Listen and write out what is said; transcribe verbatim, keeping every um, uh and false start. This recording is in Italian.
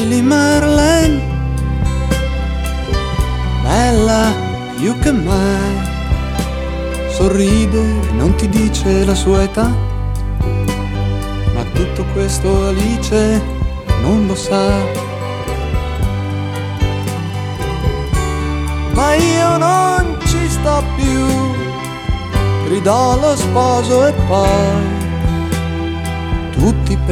Lily Marlene, bella più che mai, sorride e non ti dice la sua età, ma tutto questo Alice non lo sa. Ma io non ci sto più, gridò lo sposo e poi tutti